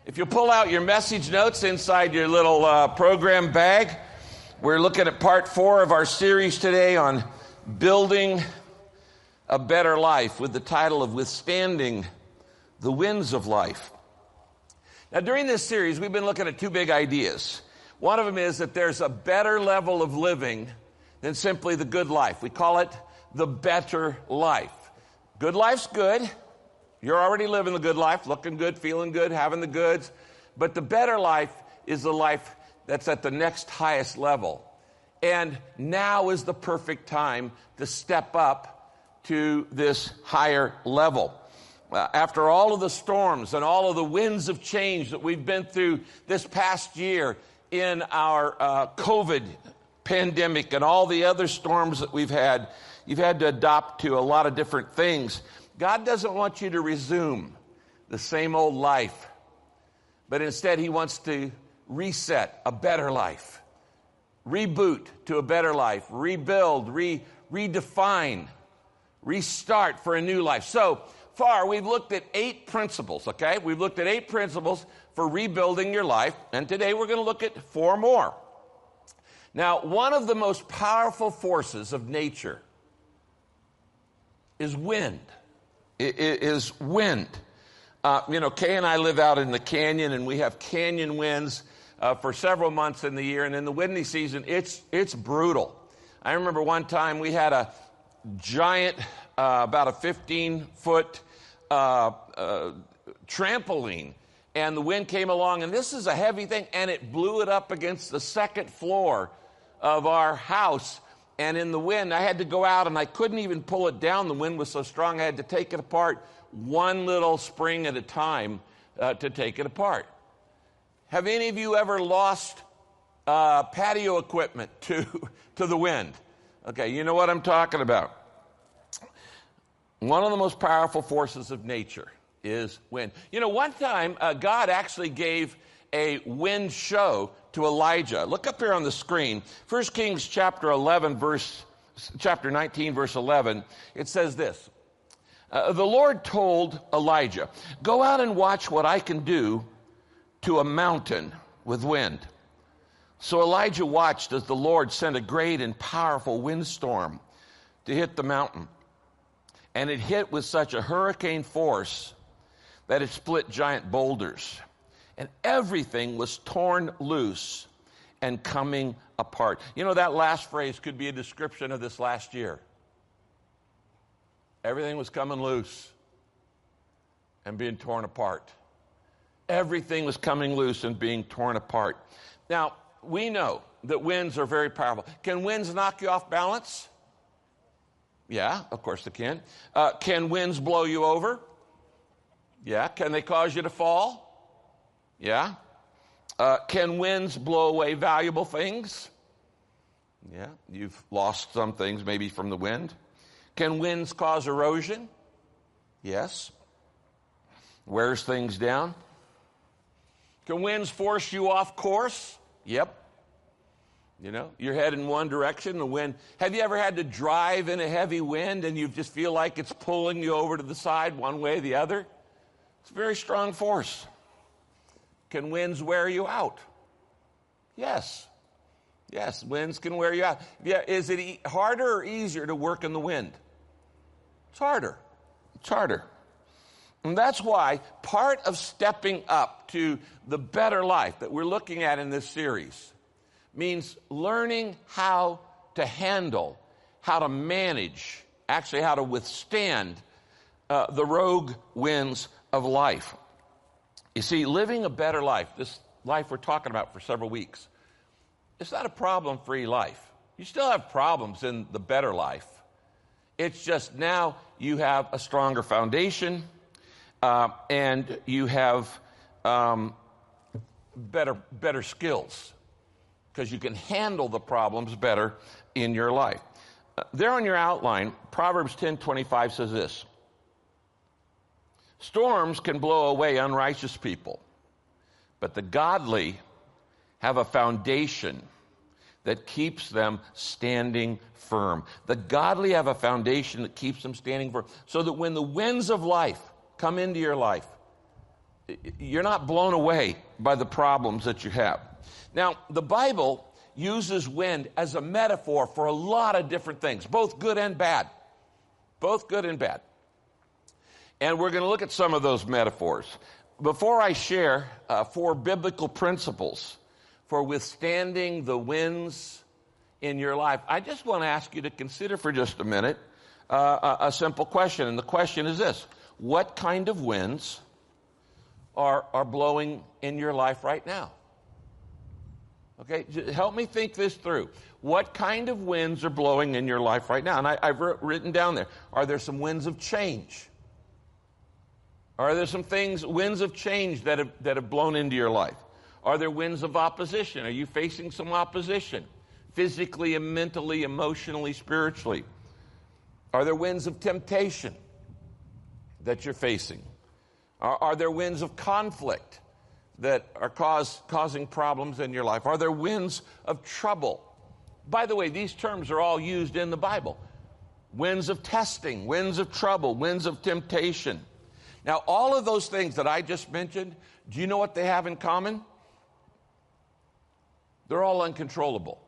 If you pull out your message notes inside your little program bag, we're looking at part 4 of our series today on building a better life with the title of Withstanding the Winds of Life. Now, during this series, we've been looking at 2 big ideas. One of them is that there's a better level of living than simply the good life. We call it the better life. Good life's good. You're already living the good life, looking good, feeling good, having the goods. But the better life is the life that's at the next highest level. And now is the perfect time to step up to this higher level. After all of the storms and all of the winds of change that we've been through this past year in our COVID pandemic and all the other storms that we've had, you've had to adapt to a lot of different things. God doesn't want you to resume the same old life, but instead He wants to reset a better life, reboot to a better life, rebuild, redefine, restart for a new life. So far, we've looked at 8 principles, okay? We've looked at 8 principles for rebuilding your life, and today we're going to look at 4 more. Now, one of the most powerful forces of nature is wind. It is wind. Kay and I live out in the canyon, and we have canyon winds for several months in the year. And in the windy season, it's brutal. I remember one time we had a giant, about a 15-foot trampoline, and the wind came along, and this is a heavy thing, and it blew it up against the second floor of our house. And in the wind, I had to go out, and I couldn't even pull it down. The wind was so strong, I had to take it apart one little spring at a time to take it apart. Have any of you ever lost patio equipment to the wind? Okay, you know what I'm talking about. One of the most powerful forces of nature is wind. You know, one time, God actually gave a wind show to Elijah. Look up here on the screen. 1 Kings chapter 19, verse 11. It says this. The Lord told Elijah, "Go out and watch what I can do to a mountain with wind." So Elijah watched as the Lord sent a great and powerful windstorm to hit the mountain. And it hit with such a hurricane force that it split giant boulders. And everything was torn loose and coming apart. You know, that last phrase could be a description of this last year. Everything was coming loose and being torn apart. Everything was coming loose and being torn apart. Now, we know that winds are very powerful. Can winds knock you off balance? Yeah, of course they can. Can winds blow you over? Yeah. Can they cause you to fall? Yeah. Can winds blow away valuable things? Yeah. You've lost some things maybe from the wind. Can winds cause erosion? Yes. Wears things down. Can winds force you off course? Yep. You know, you're heading one direction, the wind. Have you ever had to drive in a heavy wind and you just feel like it's pulling you over to the side one way or the other? It's a very strong force. Can winds wear you out? Yes. Yes, winds can wear you out. Yeah, is it harder or easier to work in the wind? It's harder. It's harder. And that's why part of stepping up to the better life that we're looking at in this series means learning how to handle, how to manage, actually how to withstand the rogue winds of life. You see, living a better life, this life we're talking about for several weeks, it's not a problem-free life. You still have problems in the better life. It's just now you have a stronger foundation and you have better skills because you can handle the problems better in your life. There on your outline, Proverbs 10:25 says this. Storms can blow away unrighteous people, but the godly have a foundation that keeps them standing firm. The godly have a foundation that keeps them standing firm, so that when the winds of life come into your life, you're not blown away by the problems that you have. Now, the Bible uses wind as a metaphor for a lot of different things, both good and bad. Both good and bad. And we're going to look at some of those metaphors. Before I share 4 biblical principles for withstanding the winds in your life, I just want to ask you to consider for just a minute a simple question. And the question is this: what kind of winds are blowing in your life right now? Okay, help me think this through. What kind of winds are blowing in your life right now? And I've written down there, are there some winds of change? Are there some winds of change that have blown into your life? Are there winds of opposition? Are you facing some opposition? Physically and mentally, emotionally, spiritually? Are there winds of temptation that you're facing? Are there winds of conflict that are causing problems in your life? Are there winds of trouble? By the way, these terms are all used in the Bible. Winds of testing, winds of trouble, winds of temptation. Now, all of those things that I just mentioned, do you know what they have in common? They're all uncontrollable.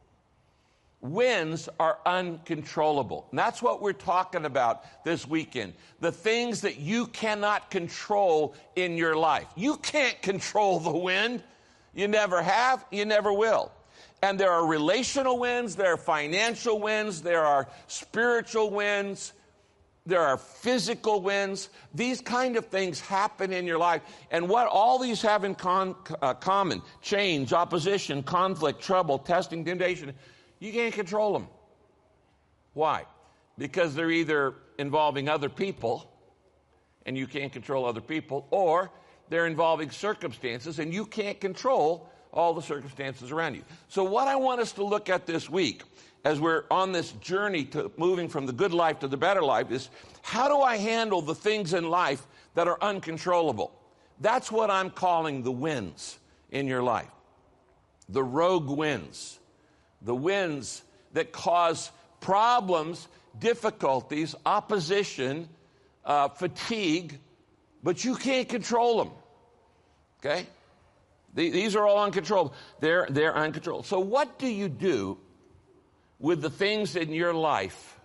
Winds are uncontrollable. And that's what we're talking about this weekend. The things that you cannot control in your life. You can't control the wind. You never have, you never will. And there are relational winds, there are financial winds, there are spiritual winds, there are physical winds. These kind of things happen in your life. And what all these have in common, change, opposition, conflict, trouble, testing, temptation, you can't control them. Why? Because they're either involving other people, and you can't control other people, or they're involving circumstances, and you can't control all the circumstances around you. So what I want us to look at this week, as we're on this journey to moving from the good life to the better life, is how do I handle the things in life that are uncontrollable? That's what I'm calling the winds in your life. The rogue winds. The winds that cause problems, difficulties, opposition, fatigue, but you can't control them. Okay? These are all uncontrollable. They're uncontrollable. So what do you do with the things in your life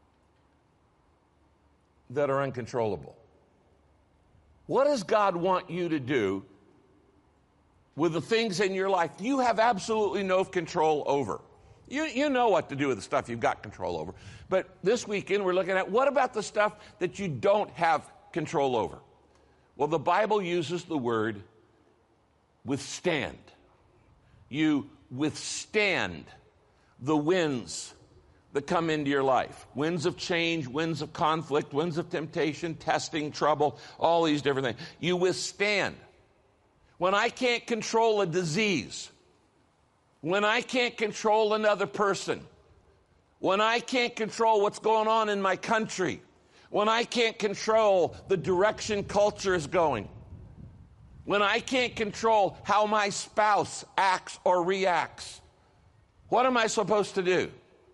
that are uncontrollable? What does God want you to do with the things in your life you have absolutely no control over? You know what to do with the stuff you've got control over. But this weekend we're looking at, what about the stuff that you don't have control over? Well, the Bible uses the word withstand. You withstand the winds that come into your life. Winds of change, winds of conflict, winds of temptation, testing, trouble, all these different things. You withstand. When I can't control a disease, when I can't control another person, when I can't control what's going on in my country, when I can't control the direction culture is going, when I can't control how my spouse acts or reacts, what am I supposed to do?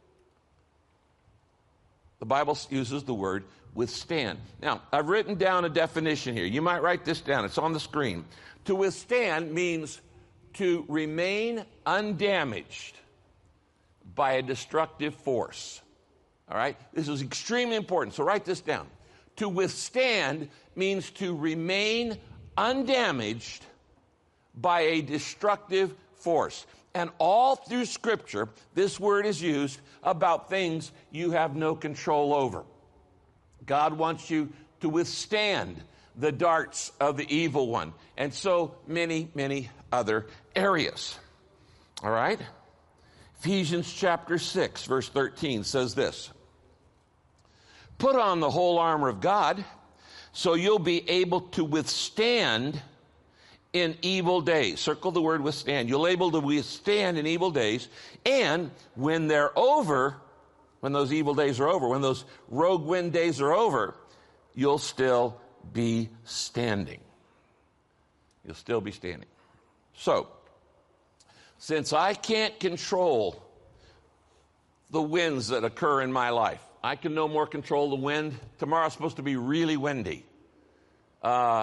The Bible uses the word withstand. Now, I've written down a definition here. You might write this down. It's on the screen. To withstand means to remain undamaged by a destructive force. All right? This is extremely important, so write this down. To withstand means to remain undamaged by a destructive force. And all through Scripture, this word is used about things you have no control over. God wants you to withstand the darts of the evil one, and so many, many other areas. All right? Ephesians chapter 6, verse 13 says this: put on the whole armor of God so you'll be able to withstand in evil days. Circle the word withstand. You'll be able to withstand in evil days, and when they're over, when those evil days are over, when those rogue wind days are over, you'll still be standing. You'll still be standing. So, since I can't control the winds that occur in my life, I can no more control the wind. Tomorrow's supposed to be really windy.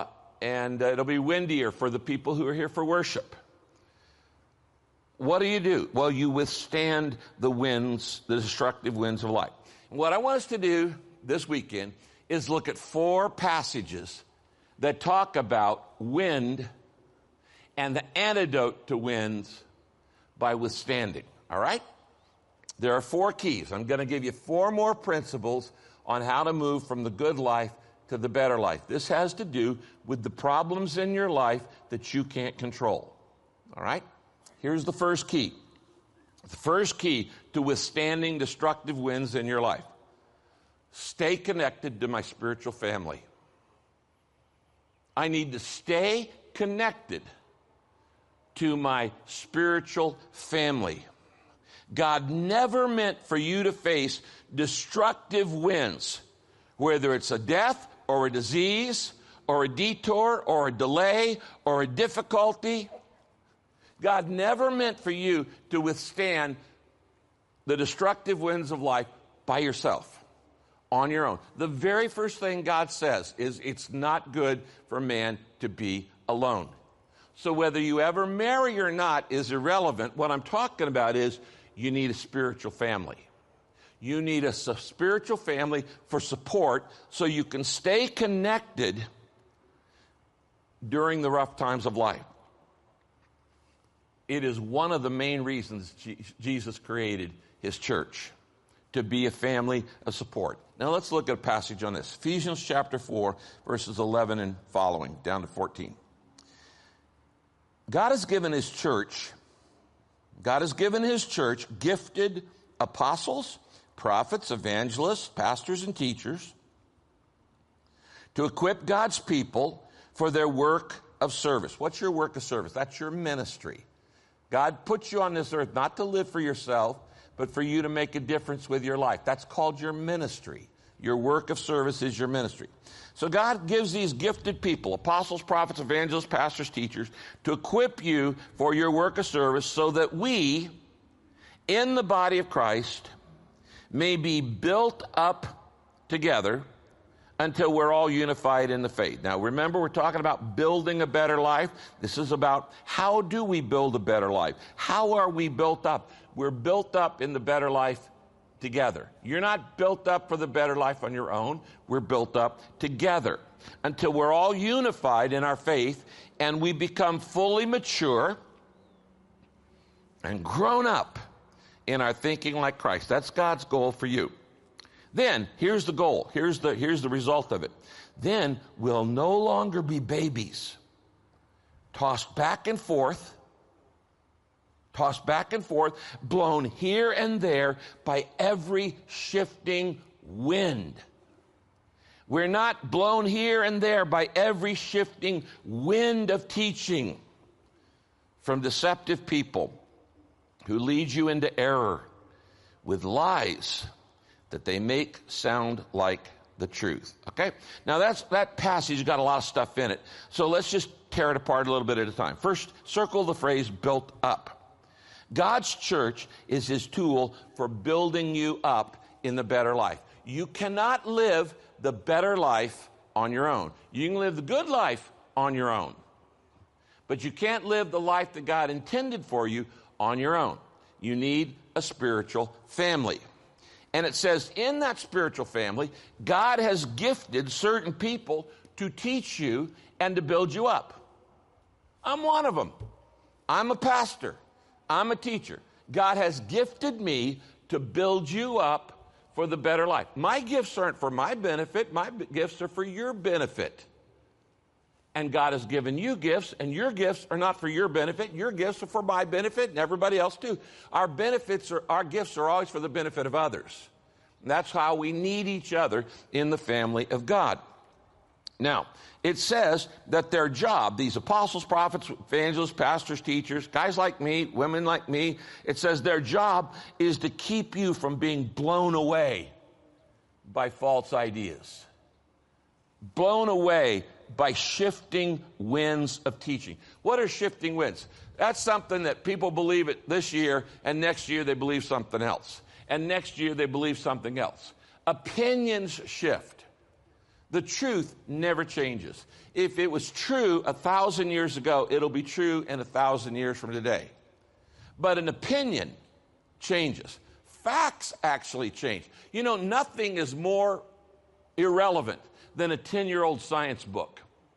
and it'll be windier for the people who are here for worship. What do? Well, you withstand the winds, the destructive winds of life. And what I want us to do this weekend is look at 4 passages that talk about wind and the antidote to winds by withstanding. All right? There are 4 keys. I'm going to give you 4 more principles on how to move from the good life to the better life. This has to do with the problems in your life that you can't control. All right? Here's the first key. The first key to withstanding destructive winds in your life. Stay connected to my spiritual family. I need to stay connected to my spiritual family. God never meant for you to face destructive winds, whether it's a death or a disease or a detour or a delay or a difficulty. God never meant for you to withstand the destructive winds of life by yourself, on your own. The very first thing God says is it's not good for man to be alone. So whether you ever marry or not is irrelevant. What I'm talking about is you need a spiritual family. You need a spiritual family for support so you can stay connected during the rough times of life. It is one of the main reasons Jesus created his church, to be a family of support. Now let's look at a passage on this. Ephesians chapter 4, verses 11 and following, down to 14. God has given his church gifted apostles, prophets, evangelists, pastors, and teachers to equip God's people for their work of service. What's your work of service? That's your ministry. God put you on this earth not to live for yourself, but for you to make a difference with your life. That's called your ministry. Your work of service is your ministry. So God gives these gifted people, apostles, prophets, evangelists, pastors, teachers, to equip you for your work of service so that we, in the body of Christ, may be built up together until we're all unified in the faith. Now, remember, we're talking about building a better life. This is about how do we build a better life? How are we built up? We're built up in the better life together. You're not built up for the better life on your own. We're built up together until we're all unified in our faith and we become fully mature and grown up in our thinking like Christ. That's God's goal for you. Then, here's the goal. Here's the result of it. Then we'll no longer be babies, tossed back and forth, blown here and there by every shifting wind. We're not blown here and there by every shifting wind of teaching from deceptive people who lead you into error with lies that they make sound like the truth. Okay? Now that passage got a lot of stuff in it. So let's just tear it apart a little bit at a time. First, circle the phrase built up. God's church is his tool for building you up in the better life. You cannot live the better life on your own. You can live the good life on your own. But you can't live the life that God intended for you on your own. You need a spiritual family. And it says in that spiritual family, God has gifted certain people to teach you and to build you up. I'm one of them. I'm a pastor. I'm a teacher. God has gifted me to build you up for the better life. My gifts aren't for my benefit. My gifts are for your benefit. And God has given you gifts, and your gifts are not for your benefit. Your gifts are for my benefit and everybody else too. Our gifts are always for the benefit of others. And that's how we need each other in the family of God. Now, it says that their job, these apostles, prophets, evangelists, pastors, teachers, guys like me, women like me, it says their job is to keep you from being blown away by false ideas. Blown away by shifting winds of teaching. What are shifting winds? That's something that people believe it this year, and next year they believe something else. And next year they believe something else. Opinions shift. The truth never changes. If it was true 1,000 years ago, it'll be true in 1,000 years from today. But an opinion changes. Facts actually change. You know, nothing is more irrelevant than a 10-year-old science book.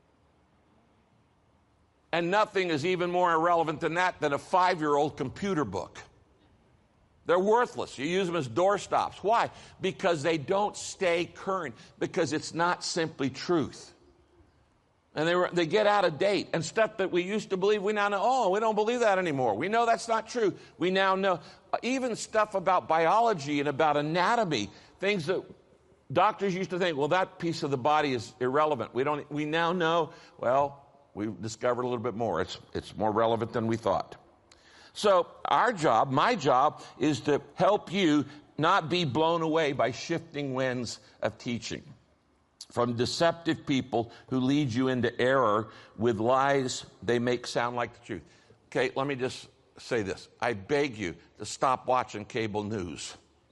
And nothing is even more irrelevant than that than a 5-year-old computer book. They're worthless. You use them as doorstops. Why? Because they don't stay current. Because it's not simply truth. And they get out of date. And stuff that we used to believe, we now know, oh, we don't believe that anymore. We know that's not true. We now know. Even stuff about biology and about anatomy, things that doctors used to think, well, that piece of the body is irrelevant. We now know, well, we've discovered a little bit more. It's more relevant than we thought. So our job, my job, is to help you not be blown away by shifting winds of teaching from deceptive people who lead you into error with lies they make sound like the truth. Okay, let me just say this. I beg you to stop watching cable news.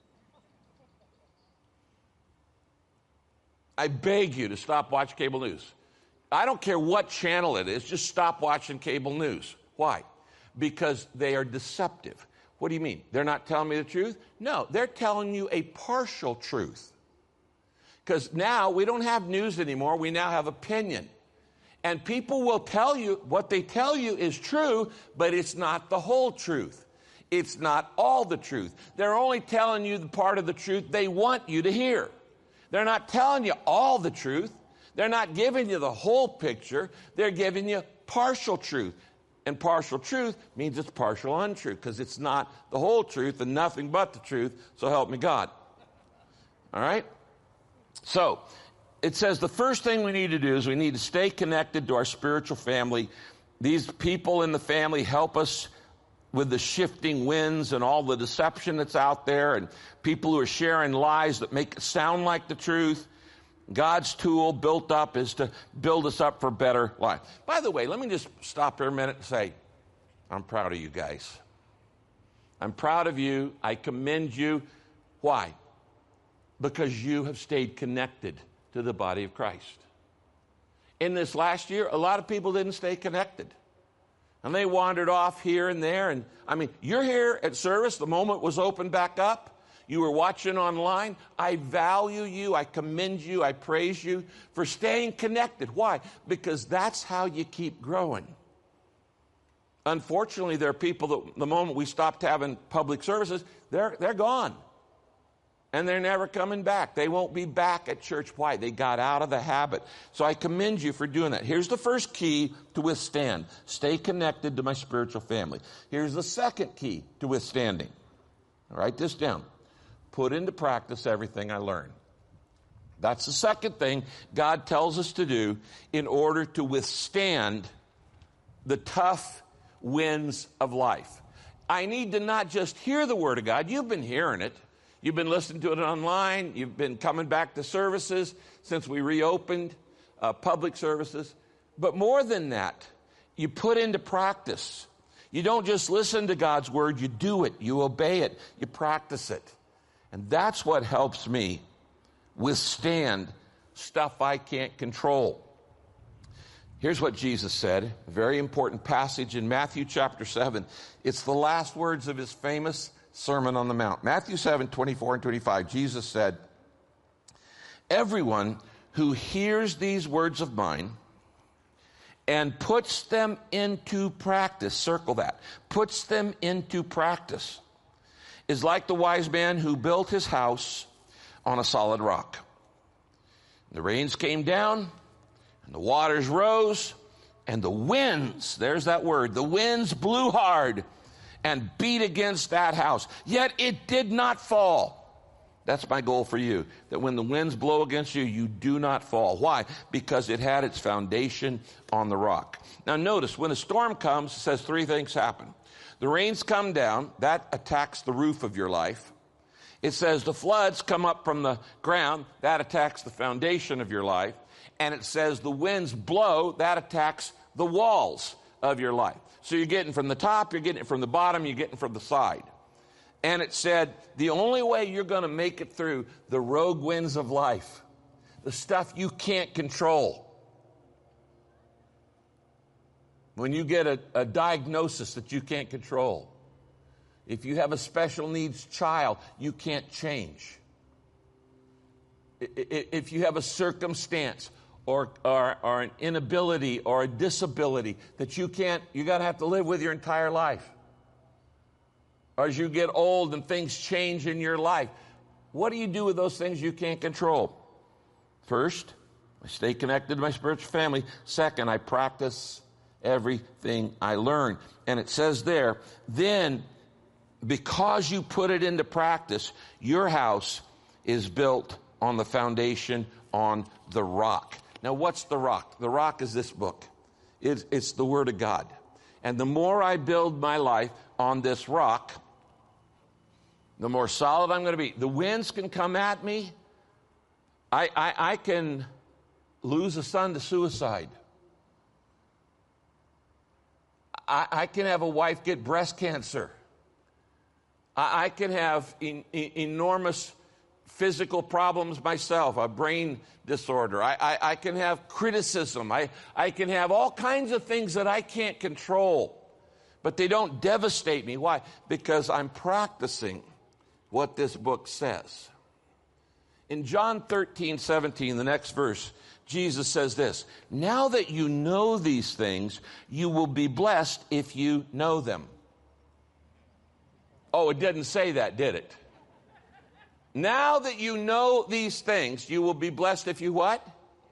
I beg you to stop watching cable news. I don't care what channel it is, just stop watching cable news. Why? Because they are deceptive. What do you mean? They're not telling me the truth? No, they're telling you a partial truth. Because now we don't have news anymore, we now have opinion. And people will tell you, what they tell you is true, but it's not the whole truth. It's not all the truth. They're only telling you the part of the truth they want you to hear. They're not telling you all the truth. They're not giving you the whole picture. They're giving you partial truth. And partial truth means it's partial untruth because it's not the whole truth and nothing but the truth, so help me God. All right? So, it says the first thing we need to do is we need to stay connected to our spiritual family. These people in the family help us with the shifting winds and all the deception that's out there and people who are sharing lies that make it sound like the truth. God's tool built up is to build us up for better life. By the way, let me just stop here a minute and say, I'm proud of you guys. I'm proud of you. I commend you. Why? Because you have stayed connected to the body of Christ. In this last year, a lot of people didn't stay connected. And they wandered off here and there. And I mean, you're here at service. The moment was opened back up. You were watching online. I value you. I commend you. I praise you for staying connected. Why? Because that's how you keep growing. Unfortunately, there are people that the moment we stopped having public services, they're gone. And they're never coming back. They won't be back at church. Why? They got out of the habit. So I commend you for doing that. Here's the first key to withstand. Stay connected to my spiritual family. Here's the second key to withstanding. Write this down. Put into practice everything I learn. That's the second thing God tells us to do in order to withstand the tough winds of life. I need to not just hear the Word of God. You've been hearing it. You've been listening to it online. You've been coming back to services since we reopened public services. But more than that, you put into practice. You don't just listen to God's Word. You do it. You obey it. You practice it. And that's what helps me withstand stuff I can't control. Here's what Jesus said, a very important passage in Matthew chapter 7. It's the last words of his famous Sermon on the Mount. Matthew 7, 24 and 25, Jesus said, "Everyone who hears these words of mine and puts them into practice," circle that, puts them into practice, is like the wise man who built his house on a solid rock. The rains came down, and the waters rose, and the winds, there's that word, the winds blew hard and beat against that house. Yet it did not fall. That's my goal for you, that when the winds blow against you, you do not fall. Why? Because it had its foundation on the rock. Now notice, when a storm comes, it says three things happen. The rains come down, that attacks the roof of your life. It says the floods come up from the ground, that attacks the foundation of your life. And it says the winds blow, that attacks the walls of your life. So you're getting from the top, you're getting it from the bottom, you're getting from the side. And it said the only way you're going to make it through the rogue winds of life, the stuff you can't control. When you get a diagnosis that you can't control. If you have a special needs child, you can't change. If you have a circumstance or an inability or a disability that you're going to have to live with your entire life. Or as you get old and things change in your life, what do you do with those things you can't control? First, I stay connected to my spiritual family. Second, I practice everything I learn. And it says there, then because you put it into practice, your house is built on the foundation, on the rock. Now, what's the rock? The rock is this book. It's the Word of God. And the more I build my life on this rock, the more solid I'm going to be. The winds can come at me. I can lose a son to suicide. I can have a wife get breast cancer. I can have enormous physical problems myself, a brain disorder. I can have criticism. I can have all kinds of things that I can't control. But they don't devastate me. Why? Because I'm practicing what this book says. In John 13:17, the next verse, Jesus says this, now that you know these things, you will be blessed if you know them. Oh, it didn't say that, did it? Now that you know these things, you will be blessed if you what?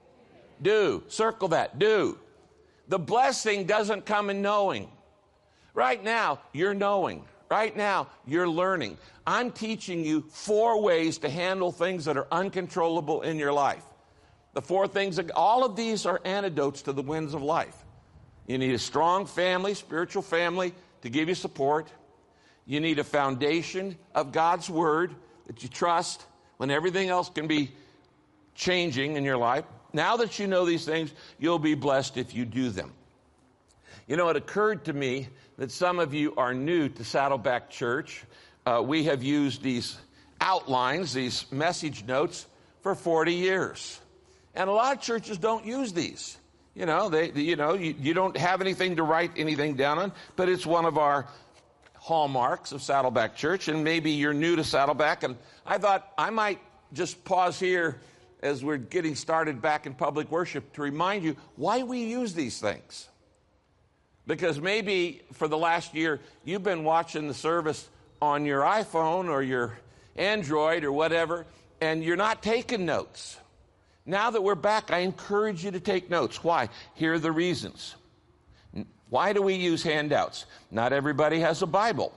Do. Circle that. Do. The blessing doesn't come in knowing. Right now, you're knowing. Right now, you're learning. I'm teaching you 4 ways to handle things that are uncontrollable in your life. The 4 things, all of these are antidotes to the winds of life. You need a strong family, spiritual family, to give you support. You need a foundation of God's Word that you trust when everything else can be changing in your life. Now that you know these things, you'll be blessed if you do them. You know, it occurred to me that some of you are new to Saddleback Church. We have used these outlines, these message notes, for 40 years. And a lot of churches don't use these. You know, you don't have anything to write anything down on, but it's one of our hallmarks of Saddleback Church, and maybe you're new to Saddleback, and I thought I might just pause here as we're getting started back in public worship to remind you why we use these things. Because maybe for the last year, you've been watching the service on your iPhone or your Android or whatever, and you're not taking notes. Now that we're back, I encourage you to take notes. Why? Here are the reasons. Why do we use handouts? Not everybody has a Bible.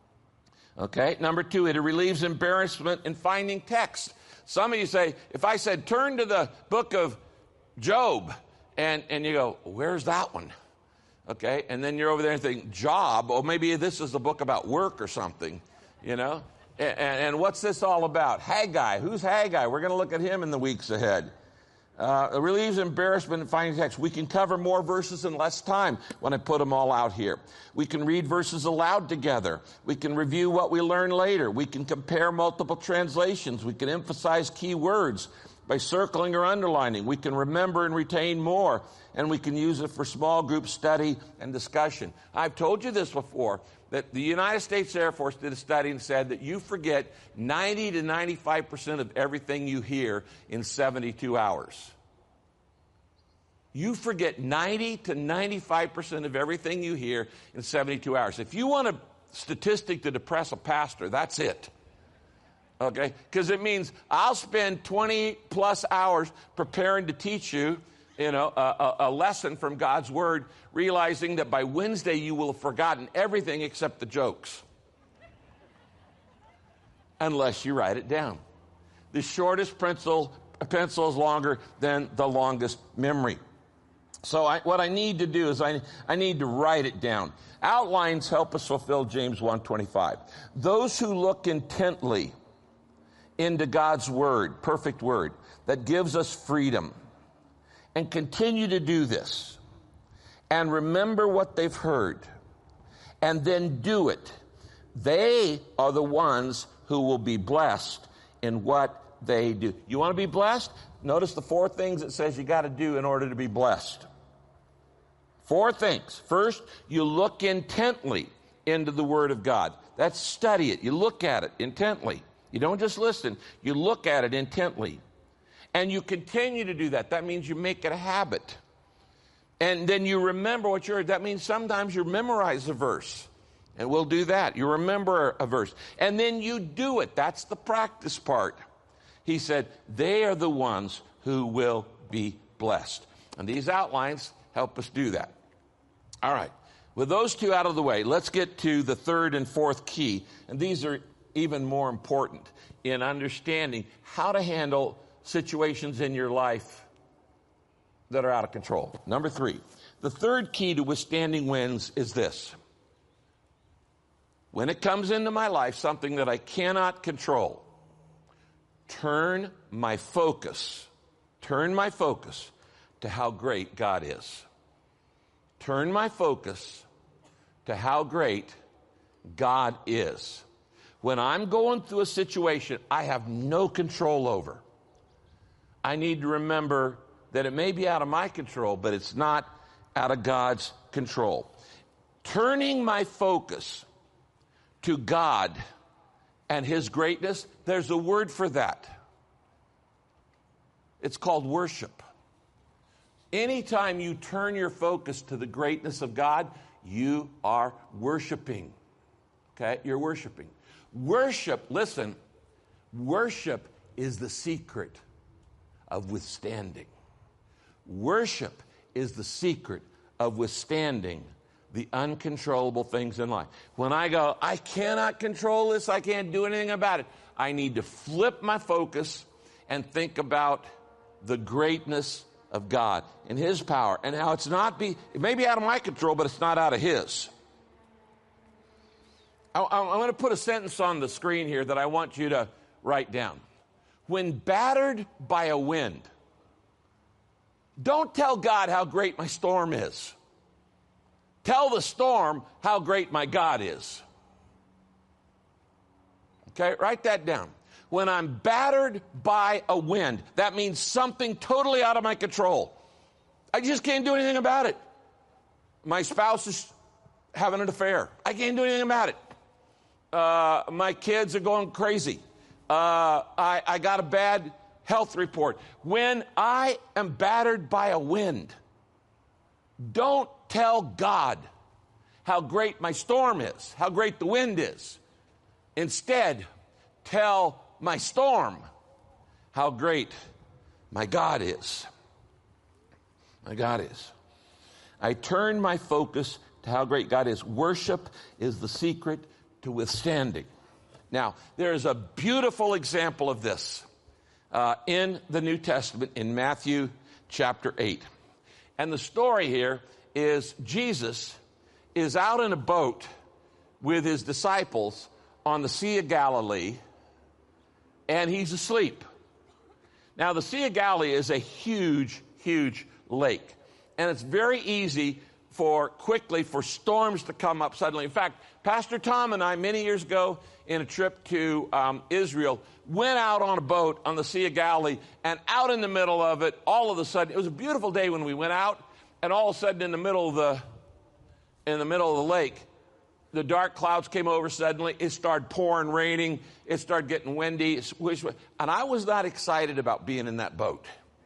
Okay, number 2, it relieves embarrassment in finding text. Some of you say, if I said, turn to the book of Job, and you go, where's that one? Okay, and then you're over there and think, Job, or maybe this is a book about work or something, you know? And what's this all about? Haggai. Who's Haggai? We're going to look at him in the weeks ahead. It relieves embarrassment in finding text. We can cover more verses in less time when I put them all out here. We can read verses aloud together. We can review what we learn later. We can compare multiple translations. We can emphasize key words by circling or underlining. We can remember and retain more, and we can use it for small group study and discussion. I've told you this before, that the United States Air Force did a study and said that you forget 90 to 95% of everything you hear in 72 hours. You forget 90 to 95% of everything you hear in 72 hours. If you want a statistic to depress a pastor, that's it. Okay? Because it means I'll spend 20 plus hours preparing to teach you, a lesson from God's Word, realizing that by Wednesday you will have forgotten everything except the jokes. Unless you write it down. The shortest pencil is longer than the longest memory. So what I need to do is I need to write it down. Outlines help us fulfill James 1:25. Those who look intently into God's Word, perfect Word, that gives us freedom, and continue to do this, and remember what they've heard, and then do it, they are the ones who will be blessed in what they do. You want to be blessed? Notice the 4 things it says you got to do in order to be blessed. 4 things. First, you look intently into the Word of God. That's study it. You look at it intently. You don't just listen. You look at it intently. And you continue to do that. That means you make it a habit. And then you remember what you heard. That means sometimes you memorize a verse. And we'll do that. You remember a verse. And then you do it. That's the practice part. He said, they are the ones who will be blessed. And these outlines help us do that. All right. With those 2 out of the way, let's get to the 3rd and 4th key. And these are even more important in understanding how to handle situations in your life that are out of control. Number 3, the 3rd key to withstanding winds is this. When it comes into my life, something that I cannot control, turn my focus to how great God is. Turn my focus to how great God is. When I'm going through a situation I have no control over, I need to remember that it may be out of my control, but it's not out of God's control. Turning my focus to God and His greatness, there's a word for that. It's called worship. Anytime you turn your focus to the greatness of God, you are worshiping. Okay? You're worshiping. Worship, listen, worship is the secret of withstanding. Worship is the secret of withstanding the uncontrollable things in life. When I go, I cannot control this, I can't do anything about it, I need to flip my focus and think about the greatness of God and His power and how it may be out of my control, but it's not out of His. I'm going to put a sentence on the screen here that I want you to write down. When battered by a wind, don't tell God how great my storm is. Tell the storm how great my God is. Okay, write that down. When I'm battered by a wind, that means something totally out of my control. I just can't do anything about it. My spouse is having an affair. I can't do anything about it. My kids are going crazy. I got a bad health report. When I am battered by a wind, don't tell God how great my storm is, how great the wind is. Instead, tell my storm how great my God is. My God is. I turn my focus to how great God is. Worship is the secret to withstanding. Now, there is a beautiful example of this in the New Testament in Matthew chapter 8. And the story here is Jesus is out in a boat with His disciples on the Sea of Galilee, and He's asleep. Now, the Sea of Galilee is a huge, huge lake, and it's very easy for storms to come up suddenly. In fact, Pastor Tom and I, many years ago, in a trip to Israel, went out on a boat on the Sea of Galilee, and out in the middle of it, all of a sudden, it was a beautiful day when we went out, and all of a sudden, in the middle of the lake, the dark clouds came over suddenly. It started pouring, raining. It started getting windy. And I was not excited about being in that boat.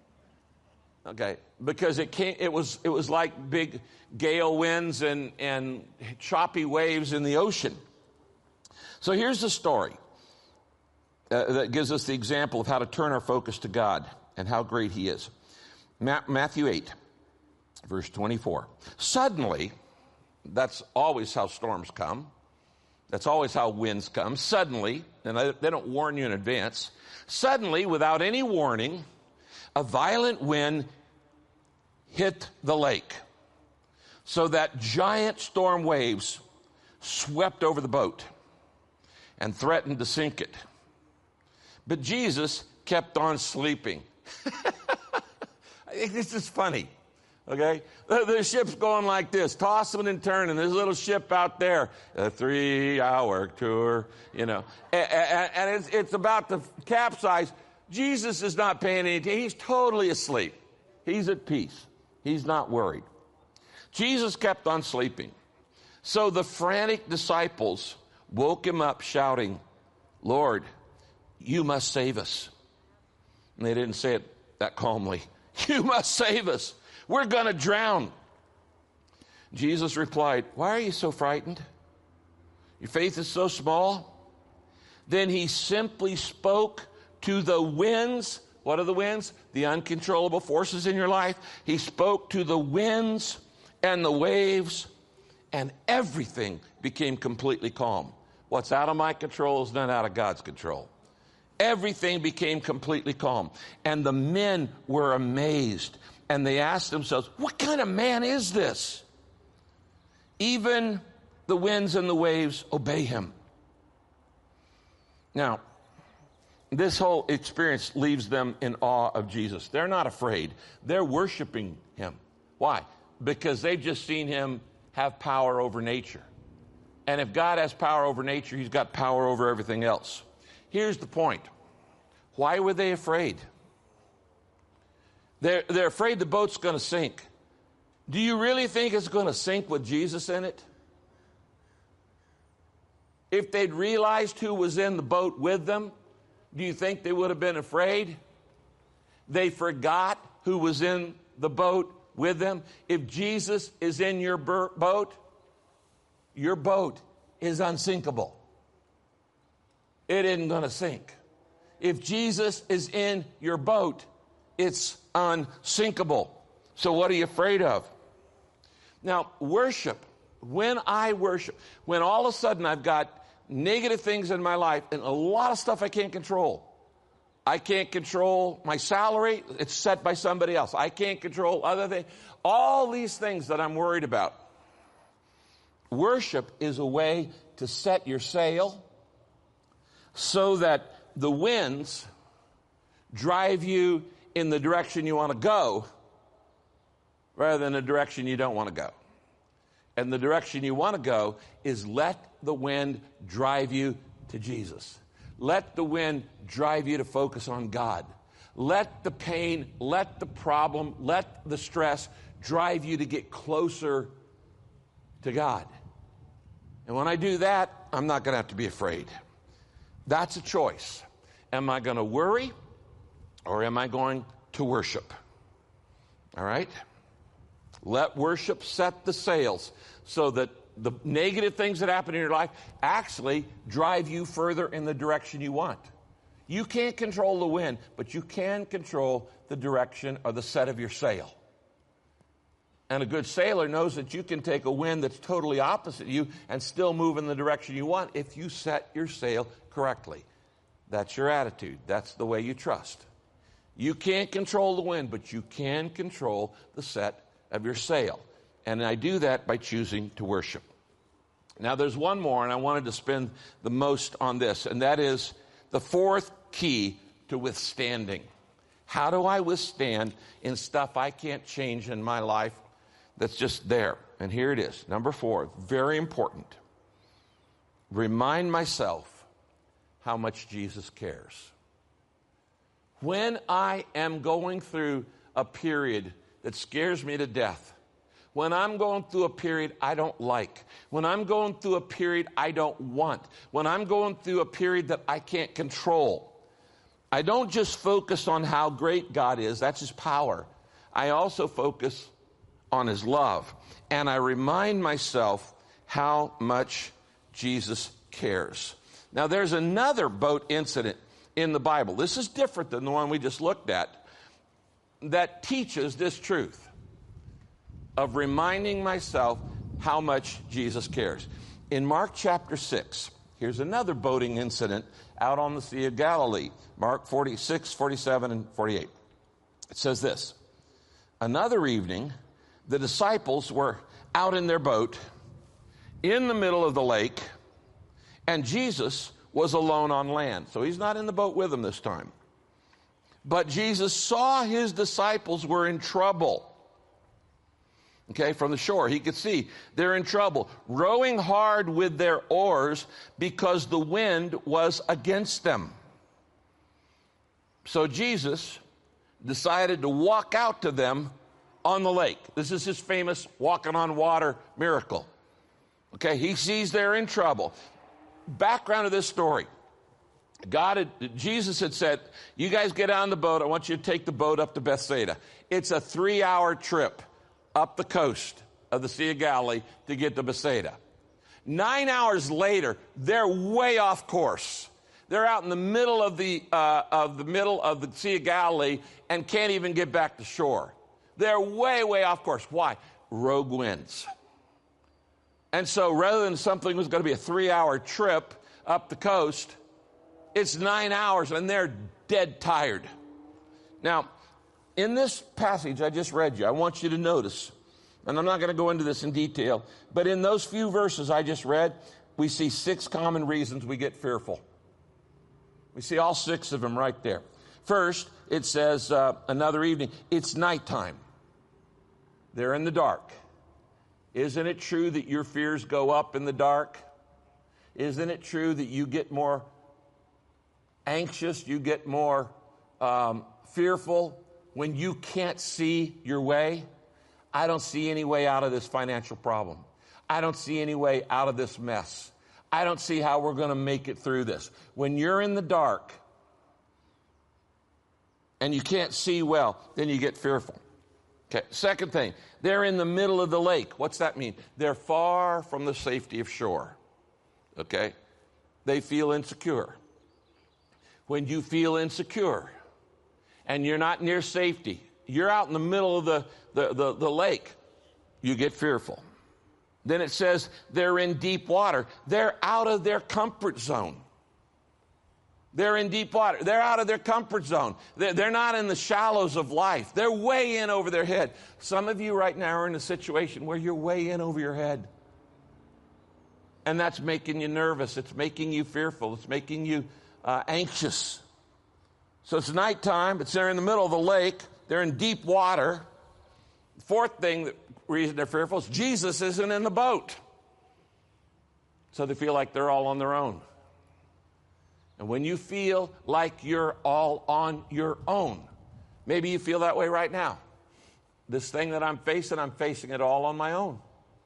Okay, because it was like big gale winds and choppy waves in the ocean. So here's the story that gives us the example of how to turn our focus to God and how great He is. Matthew 8, verse 24. Suddenly, that's always how storms come. That's always how winds come. Suddenly, and they don't warn you in advance. Suddenly, without any warning, a violent wind hit the lake, so that giant storm waves swept over the boat and threatened to sink it. But Jesus kept on sleeping. I think this is funny. Okay? The ship's going like this, tossing and turning. There's a little ship out there, a 3-hour tour, And it's about to capsize. Jesus is not paying any attention. He's totally asleep. He's at peace. He's not worried. Jesus kept on sleeping. So the frantic disciples woke him up shouting, Lord, you must save us. And they didn't say it that calmly. You must save us. We're going to drown. Jesus replied, why are you so frightened? Your faith is so small. Then he simply spoke to the winds. What are the winds? The uncontrollable forces in your life. He spoke to the winds and the waves, and everything became completely calm. What's out of my control is not out of God's control. Everything became completely calm. And the men were amazed. And they asked themselves, what kind of man is this? Even the winds and the waves obey him. Now, this whole experience leaves them in awe of Jesus. They're not afraid. They're worshiping him. Why? Because they've just seen him have power over nature. And if God has power over nature, he's got power over everything else. Here's the point. Why were they afraid? They're afraid the boat's going to sink. Do you really think it's going to sink with Jesus in it? If they'd realized who was in the boat with them, do you think they would have been afraid? They forgot who was in the boat with them. If Jesus is in your boat is unsinkable. It isn't going to sink. If Jesus is in your boat, it's unsinkable. So what are you afraid of? Now, worship. When I worship, when all of a sudden I've got negative things in my life and a lot of stuff I can't control. I can't control my salary. It's set by somebody else. I can't control other things. All these things that I'm worried about. Worship is a way to set your sail so that the winds drive you in the direction you want to go rather than the direction you don't want to go. And the direction you want to go is let the wind drive you to Jesus. Let the wind drive you to focus on God. Let the pain, let the problem, let the stress drive you to get closer to God. And when I do that, I'm not going to have to be afraid. That's a choice. Am I going to worry or am I going to worship? All right? Let worship set the sails so that the negative things that happen in your life actually drive you further in the direction you want. You can't control the wind, but you can control the direction or the set of your sail. And a good sailor knows that you can take a wind that's totally opposite you and still move in the direction you want if you set your sail correctly. That's your attitude. That's the way you trust. You can't control the wind, but you can control the set of your sail. And I do that by choosing to worship. Now, there's one more, and I wanted to spend the most on this, and that is the fourth key to withstanding. How do I withstand in stuff I can't change in my life that's just there? And here it is. Number 4, very important. Remind myself how much Jesus cares. When I am going through a period that scares me to death, when I'm going through a period I don't like, when I'm going through a period I don't want, when I'm going through a period that I can't control, I don't just focus on how great God is, that's his power. I also focus on his love. And I remind myself how much Jesus cares. Now, there's another boat incident in the Bible. This is different than the one we just looked at, that teaches this truth of reminding myself how much Jesus cares. In Mark chapter 6, here's another boating incident out on the Sea of Galilee. Mark 46, 47, and 48. It says this: another evening, the disciples were out in their boat in the middle of the lake, and Jesus was alone on land. So he's not in the boat with them this time. But Jesus saw his disciples were in trouble. Okay, from the shore, he could see they're in trouble, rowing hard with their oars because the wind was against them. So Jesus decided to walk out to them on the lake. This is his famous walking on water miracle. Okay, he sees they're in trouble. Background of this story. Jesus had said, you guys get on the boat. I want you to take the boat up to Bethsaida. It's a 3-hour trip up the coast of the Sea of Galilee to get to Bethsaida. 9 hours later, they're way off course. They're out in the middle of the Sea of Galilee and can't even get back to shore. They're way, way off course. Why? Rogue winds. And so rather than something was going to be a 3-hour trip up the coast, it's 9 hours and they're dead tired. Now, in this passage I just read you, I want you to notice, and I'm not going to go into this in detail, but in those few verses I just read, we see 6 common reasons we get fearful. We see all 6 of them right there. First, it says another evening, it's nighttime. They're in the dark. Isn't it true that your fears go up in the dark? Isn't it true that you get more anxious, you get more fearful when you can't see your way? I don't see any way out of this financial problem. I don't see any way out of this mess. I don't see how we're going to make it through this. When you're in the dark and you can't see well, then you get fearful. Okay, second thing, they're in the middle of the lake. What's that mean? They're far from the safety of shore. Okay? They feel insecure. When you feel insecure and you're not near safety, you're out in the middle of the lake, you get fearful. Then it says they're in deep water. They're out of their comfort zone. They're in deep water. They're out of their comfort zone. They're not in the shallows of life. They're way in over their head. Some of you right now are in a situation where you're way in over your head. And that's making you nervous. It's making you fearful. It's making you anxious. So it's nighttime, but they're in the middle of the lake. They're in deep water. Fourth thing, reason they're fearful is Jesus isn't in the boat. So they feel like they're all on their own. And when you feel like you're all on your own, maybe you feel that way right now. This thing that I'm facing it all on my own.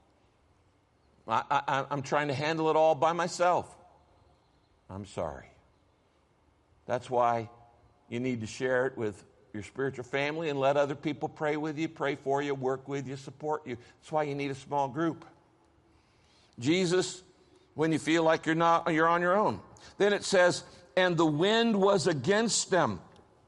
I'm trying to handle it all by myself. I'm sorry. That's why you need to share it with your spiritual family and let other people pray with you, pray for you, work with you, support you. That's why you need a small group. Jesus, when you feel like you're on your own. Then it says, and the wind was against them.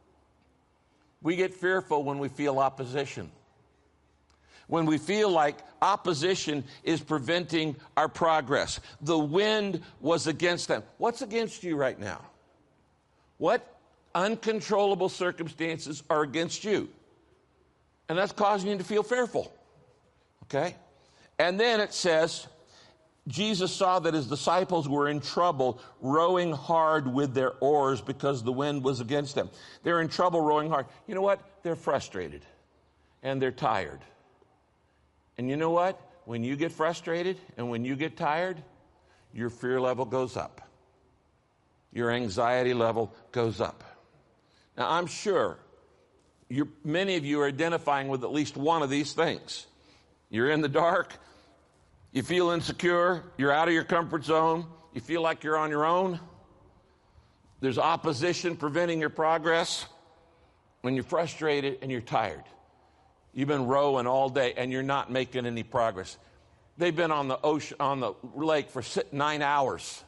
We get fearful when we feel opposition. When we feel like opposition is preventing our progress. The wind was against them. What's against you right now? What uncontrollable circumstances are against you? And that's causing you to feel fearful. Okay? And then it says, Jesus saw that his disciples were in trouble rowing hard with their oars because the wind was against them. They're in trouble rowing hard. You know what? They're frustrated and they're tired. And you know what? When you get frustrated and when you get tired, your fear level goes up. Your anxiety level goes up. Now, I'm sure many of you are identifying with at least one of these things. You're in the dark. You feel insecure. You're out of your comfort zone. You feel like you're on your own. There's opposition preventing your progress. When you're frustrated and you're tired. You've been rowing all day and you're not making any progress. They've been on the lake for 9 hours.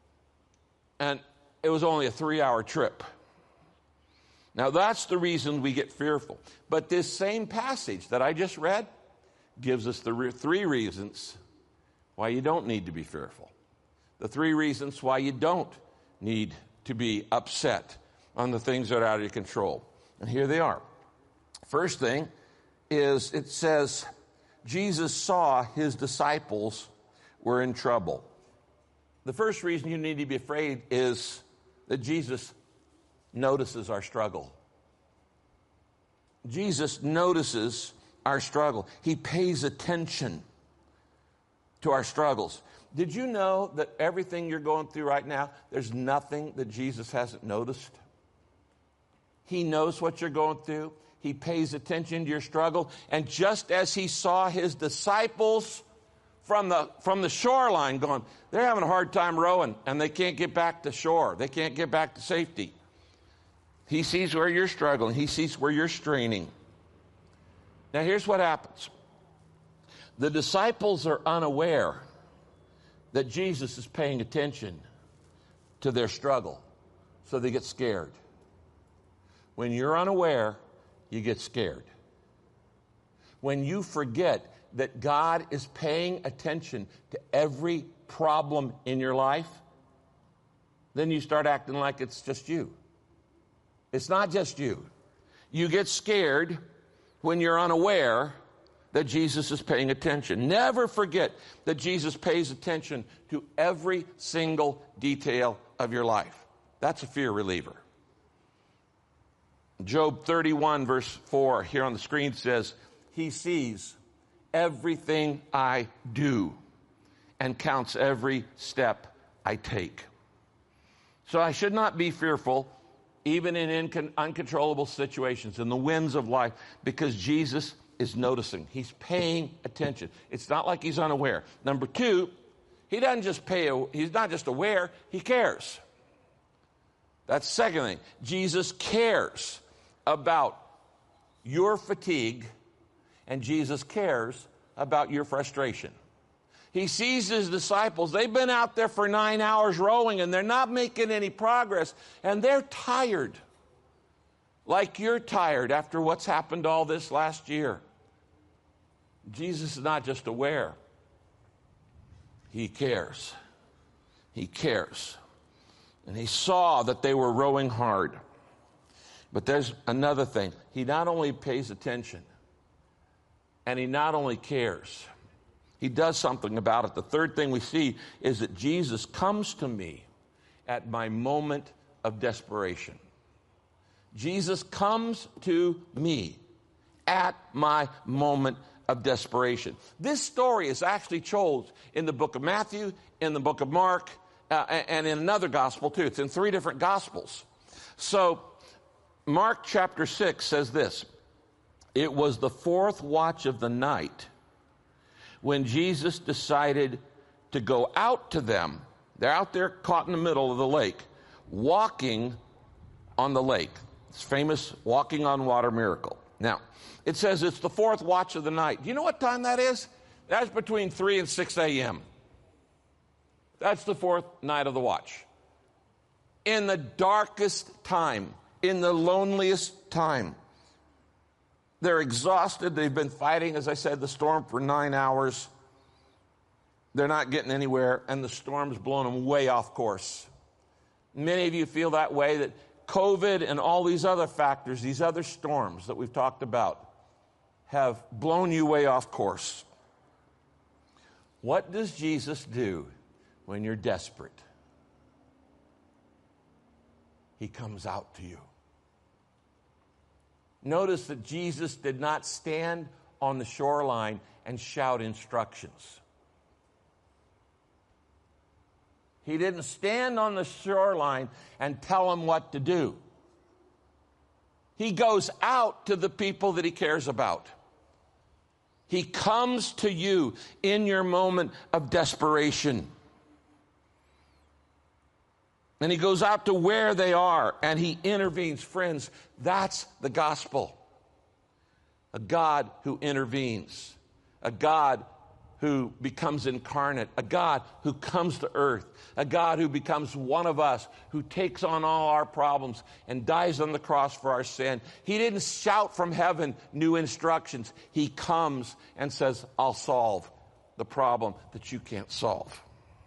And it was only a 3-hour trip. Now that's the reason we get fearful. But this same passage that I just read gives us the 3 reasons why you don't need to be fearful. The 3 reasons why you don't need to be upset on the things that are out of your control. And here they are. First thing is it says, Jesus saw his disciples were in trouble. The first reason you need to be afraid is that Jesus notices our struggle. Jesus notices our struggle. He pays attention to our struggles. Did you know that everything you're going through right now, there's nothing that Jesus hasn't noticed? He knows what you're going through. He pays attention to your struggle. And just as he saw his disciples from the shoreline going, they're having a hard time rowing, and they can't get back to shore. They can't get back to safety. He sees where you're struggling. He sees where you're straining. Now, here's what happens. The disciples are unaware that Jesus is paying attention to their struggle, so they get scared. When you're unaware, you get scared. When you forget that God is paying attention to every problem in your life, then you start acting like it's just you. It's not just you. You get scared when you're unaware that Jesus is paying attention. Never forget that Jesus pays attention to every single detail of your life. That's a fear reliever. Job 31 verse 4 here on the screen says, he sees everything I do and counts every step I take. So I should not be fearful even in uncontrollable situations, in the winds of life, because Jesus is noticing. He's paying attention. It's not like he's unaware. Number two, he's not just aware, he cares. That's the second thing. Jesus cares about your fatigue, and Jesus cares about your frustration. He sees his disciples. They've been out there for 9 hours rowing, and they're not making any progress, and they're tired, like you're tired after what's happened all this last year. Jesus is not just aware. He cares. He cares. And he saw that they were rowing hard. But there's another thing. He not only pays attention, and he not only cares, he does something about it. The third thing we see is that Jesus comes to me at my moment of desperation. Jesus comes to me at my moment of desperation. This story is actually told in the book of Matthew, in the book of Mark, and in another gospel too. It's in 3 different gospels. So Mark chapter 6 says this: it was the 4th watch of the night when Jesus decided to go out to them. They're out there caught in the middle of the lake, walking on the lake. It's famous walking on water miracle. Now, it says it's the 4th watch of the night. Do you know what time that is? That's between 3 and 6 a.m. That's the 4th night of the watch. In the darkest time, in the loneliest time. They're exhausted. They've been fighting, as I said, the storm for 9 hours. They're not getting anywhere, and the storm's blown them way off course. Many of you feel that way, that COVID and all these other factors, these other storms that we've talked about, have blown you way off course. What does Jesus do when you're desperate? He comes out to you. Notice that Jesus did not stand on the shoreline and shout instructions. He didn't stand on the shoreline and tell them what to do. He goes out to the people that he cares about. He comes to you in your moment of desperation. And he goes out to where they are, and he intervenes. Friends, that's the gospel. A God who intervenes. A God who becomes incarnate. A God who comes to earth. A God who becomes one of us, who takes on all our problems and dies on the cross for our sin. He didn't shout from heaven new instructions. He comes and says, I'll solve the problem that you can't solve.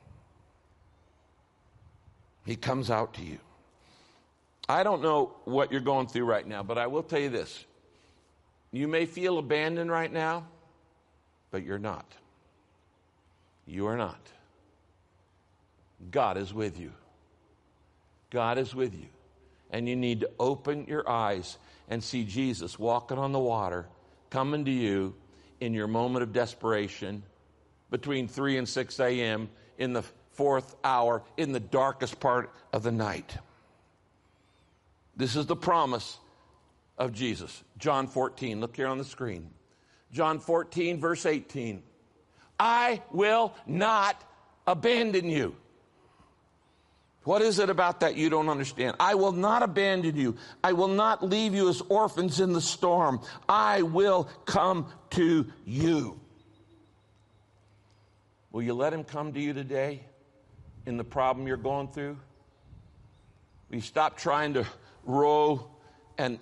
He comes out to you. I don't know what you're going through right now, but I will tell you this. You may feel abandoned right now, but you're not. You are not. God is with you. God is with you. And you need to open your eyes and see Jesus walking on the water, coming to you in your moment of desperation between 3 and 6 a.m. in the 4th hour, in the darkest part of the night. This is the promise of Jesus. John 14. Look here on the screen. John 14, verse 18. I will not abandon you. What is it about that you don't understand? I will not abandon you. I will not leave you as orphans in the storm. I will come to you. Will you let him come to you today in the problem you're going through? Will you stop trying to row and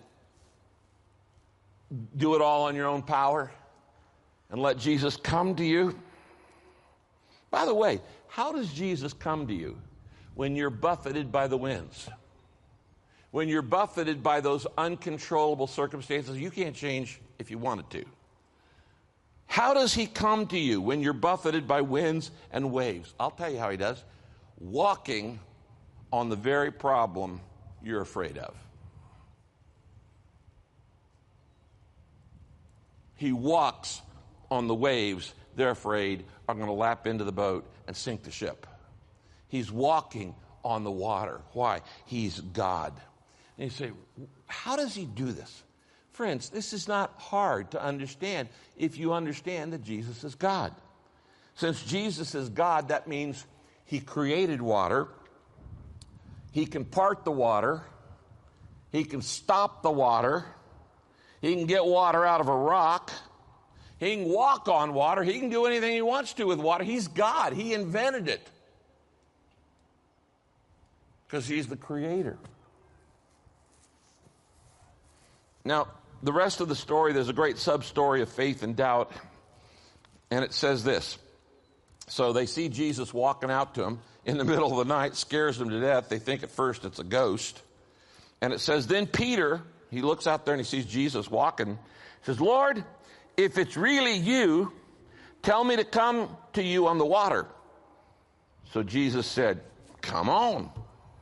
do it all on your own power and let Jesus come to you? By the way, how does Jesus come to you? When you're buffeted by the winds, when you're buffeted by those uncontrollable circumstances you can't change if you wanted to. How does he come to you when you're buffeted by winds and waves? I'll tell you how he does. Walking on the very problem you're afraid of. He walks on the waves they're afraid are going to lap into the boat and sink the ship. He's walking on the water. Why? He's God. And you say, how does he do this? Friends, this is not hard to understand if you understand that Jesus is God. Since Jesus is God, that means he created water. He can part the water. He can stop the water. He can get water out of a rock. He can walk on water. He can do anything he wants to with water. He's God. He invented it. Because he's the creator. Now, the rest of the story, there's a great sub-story of faith and doubt. And it says this. So they see Jesus walking out to them in the middle of the night, scares them to death. They think at first it's a ghost. And it says, then Peter, he looks out there and he sees Jesus walking. He says, Lord, if it's really you, tell me to come to you on the water. So Jesus said, come on.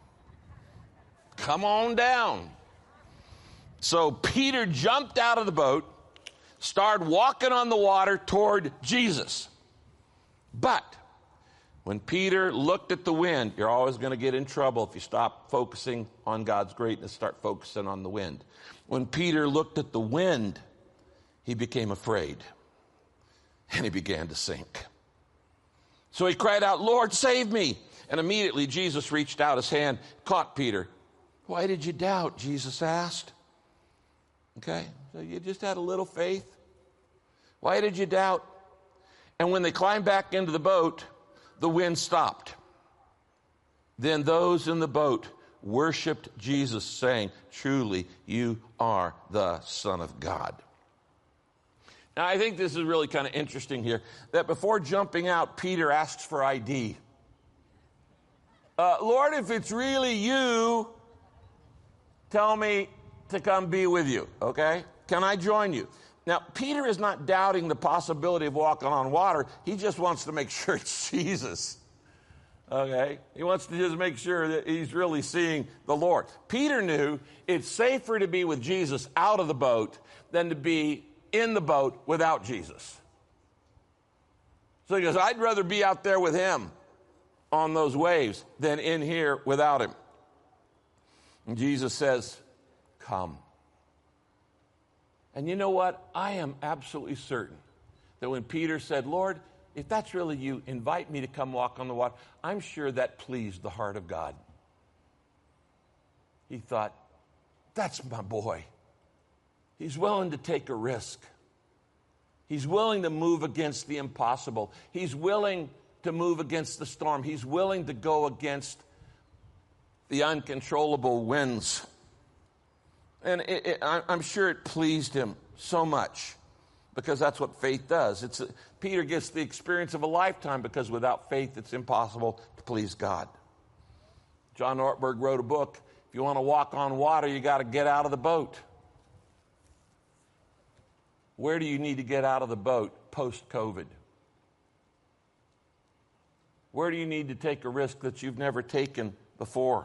Come on down. So Peter jumped out of the boat, started walking on the water toward Jesus. But when Peter looked at the wind, you're always going to get in trouble if you stop focusing on God's greatness, start focusing on the wind. When Peter looked at the wind, he became afraid, and he began to sink. So he cried out, Lord, save me. And immediately Jesus reached out his hand, caught Peter. Why did you doubt? Jesus asked. Okay, so you just had a little faith. Why did you doubt? And when they climbed back into the boat, the wind stopped. Then those in the boat worshiped Jesus, saying, truly, you are the Son of God. Now, I think this is really kind of interesting here, that before jumping out, Peter asks for ID. Lord, if it's really you, tell me to come be with you, okay? Can I join you? Now, Peter is not doubting the possibility of walking on water. He just wants to make sure it's Jesus, okay? He wants to just make sure that he's really seeing the Lord. Peter knew it's safer to be with Jesus out of the boat than to be in the boat without Jesus. So he goes, I'd rather be out there with him on those waves than in here without him. And Jesus says, come. And you know what? I am absolutely certain that when Peter said, Lord, if that's really you, invite me to come walk on the water, I'm sure that pleased the heart of God. He thought, that's my boy. He's willing to take a risk. He's willing to move against the impossible. He's willing to move against the storm. He's willing to go against the uncontrollable winds. And I'm sure it pleased him so much, because that's what faith does. Peter gets the experience of a lifetime, because without faith it's impossible to please God. John Ortberg wrote a book, if you want to walk on water, you got to get out of the boat. Where do you need to get out of the boat post-COVID? Where do you need to take a risk that you've never taken before?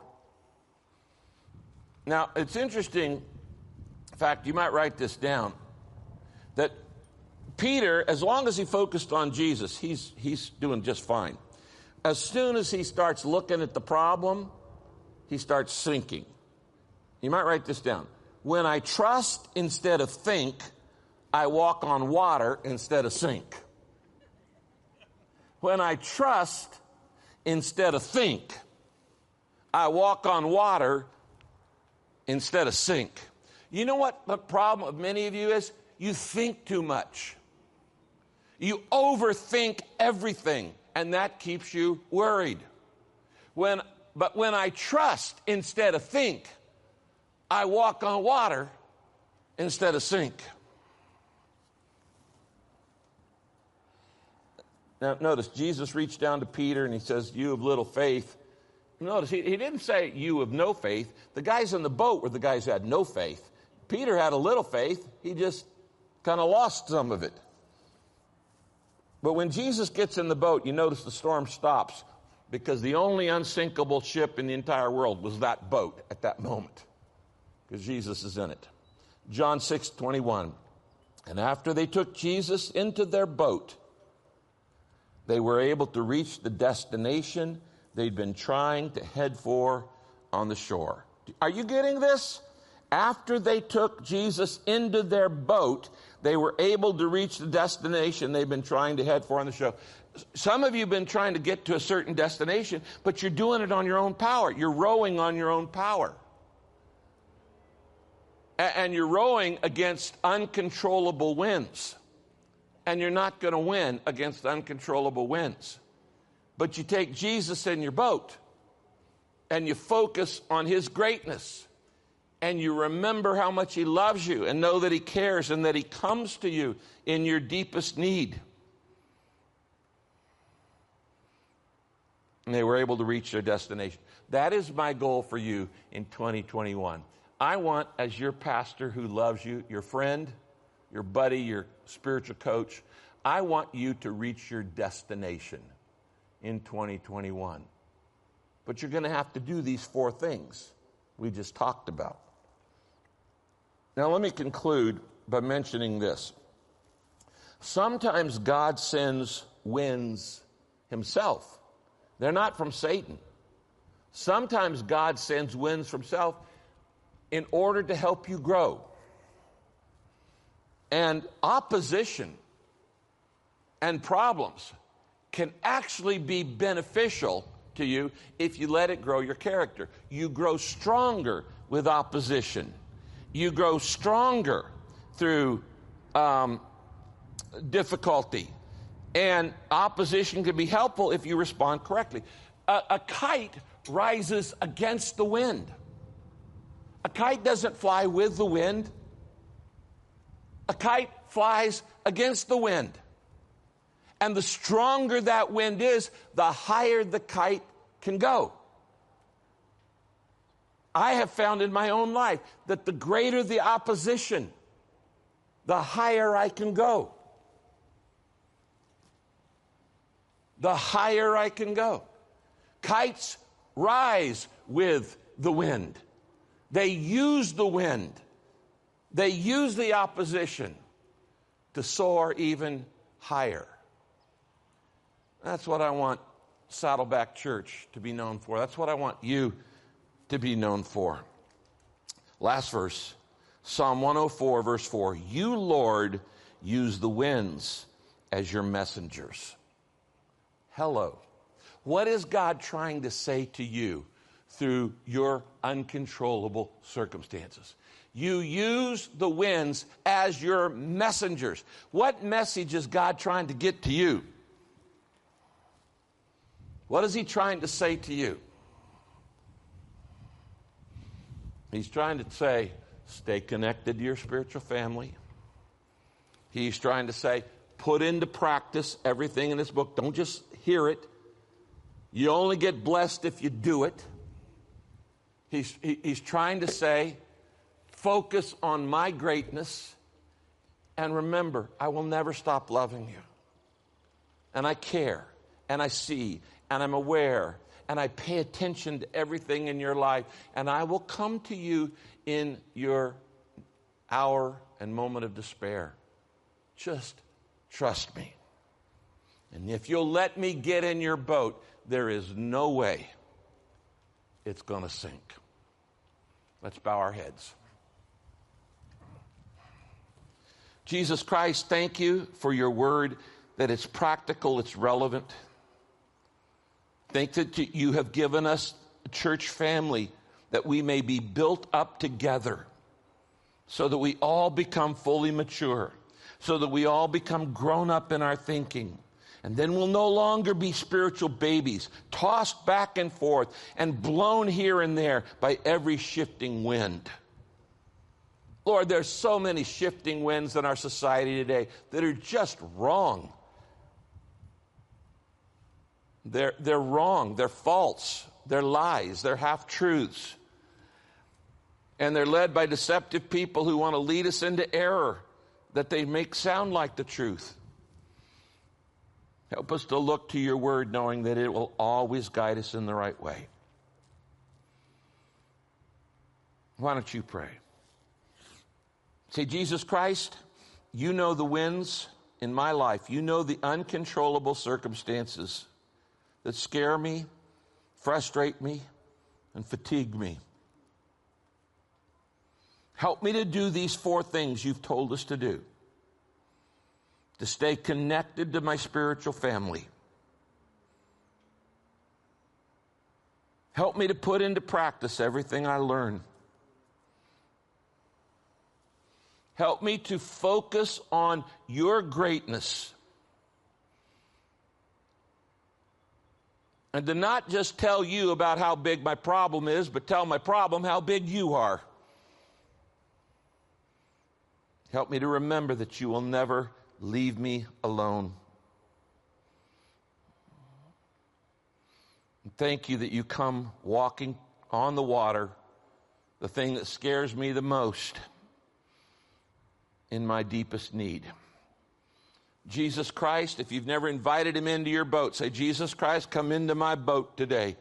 Now, it's interesting, in fact, you might write this down, that Peter, as long as he focused on Jesus, he's doing just fine. As soon as he starts looking at the problem, he starts sinking. You might write this down. When I trust instead of think, I walk on water instead of sink. When I trust instead of think, I walk on water instead of sink. You know what the problem of many of you is? You think too much. You overthink everything, and that keeps you worried. But when I trust instead of think, I walk on water instead of sink. Now, notice, Jesus reached down to Peter and he says, you of little faith. Notice, he didn't say you of no faith. The guys in the boat were the guys who had no faith. Peter had a little faith. He just kind of lost some of it. But when Jesus gets in the boat, you notice the storm stops because the only unsinkable ship in the entire world was that boat at that moment because Jesus is in it. John 6:21. And after they took Jesus into their boat, they were able to reach the destination they'd been trying to head for on the shore. Are you getting this? After they took Jesus into their boat, they were able to reach the destination they've been trying to head for on the shore. Some of you have been trying to get to a certain destination, but you're doing it on your own power. You're rowing on your own power. And you're rowing against uncontrollable winds. And you're not going to win against uncontrollable winds. But you take Jesus in your boat and you focus on his greatness and you remember how much he loves you and know that he cares and that he comes to you in your deepest need. And they were able to reach their destination. That is my goal for you in 2021. I want, as your pastor who loves you, your friend, your buddy, your spiritual coach, I want you to reach your destination in 2021. But you're going to have to do these 4 things we just talked about. Now let me conclude by mentioning this. Sometimes God sends winds himself. They're not from Satan. Sometimes God sends winds from himself in order to help you grow. And opposition and problems can actually be beneficial to you if you let it grow your character. You grow stronger with opposition. You grow stronger through difficulty. And opposition can be helpful if you respond correctly. A kite rises against the wind. A kite doesn't fly with the wind. A kite flies against the wind. And the stronger that wind is, the higher the kite can go. I have found in my own life that the greater the opposition, the higher I can go. The higher I can go. Kites rise with the wind. They use the wind. They use the opposition to soar even higher. That's what I want Saddleback Church to be known for. That's what I want you to be known for. Last verse, Psalm 104, verse 4. You, Lord, use the winds as your messengers. Hello. What is God trying to say to you through your uncontrollable circumstances? You use the winds as your messengers. What message is God trying to get to you? What is he trying to say to you? He's trying to say, stay connected to your spiritual family. He's trying to say, put into practice everything in this book. Don't just hear it. You only get blessed if you do it. He's trying to say, focus on my greatness. And remember, I will never stop loving you. And I care. And I see. And I'm aware. And I pay attention to everything in your life. And I will come to you in your hour and moment of despair. Just trust me. And if you'll let me get in your boat, there is no way it's going to sink. Let's bow our heads. Jesus Christ, thank you for your word, that it's practical, it's relevant. Thank that you have given us a church family that we may be built up together so that we all become fully mature, so that we all become grown up in our thinking. And then we'll no longer be spiritual babies, tossed back and forth and blown here and there by every shifting wind. Lord, there's so many shifting winds in our society today that are just wrong. They're wrong, they're false, they're lies, they're half-truths. And they're led by deceptive people who want to lead us into error that they make sound like the truth. Help us to look to your word knowing that it will always guide us in the right way. Why don't you pray? Say, Jesus Christ, you know the winds in my life. You know the uncontrollable circumstances that scare me, frustrate me, and fatigue me. Help me to do these 4 things you've told us to do. To stay connected to my spiritual family. Help me to put into practice everything I learn. Help me to focus on your greatness. And to not just tell you about how big my problem is, but tell my problem how big you are. Help me to remember that you will never leave me alone. And thank you that you come walking on the water, the thing that scares me the most in my deepest need. Jesus Christ, if you've never invited him into your boat, say, Jesus Christ, come into my boat today.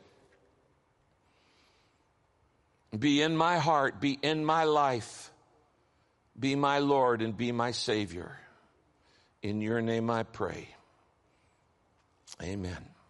Be in my heart, be in my life, be my Lord and be my Savior. In your name I pray. Amen.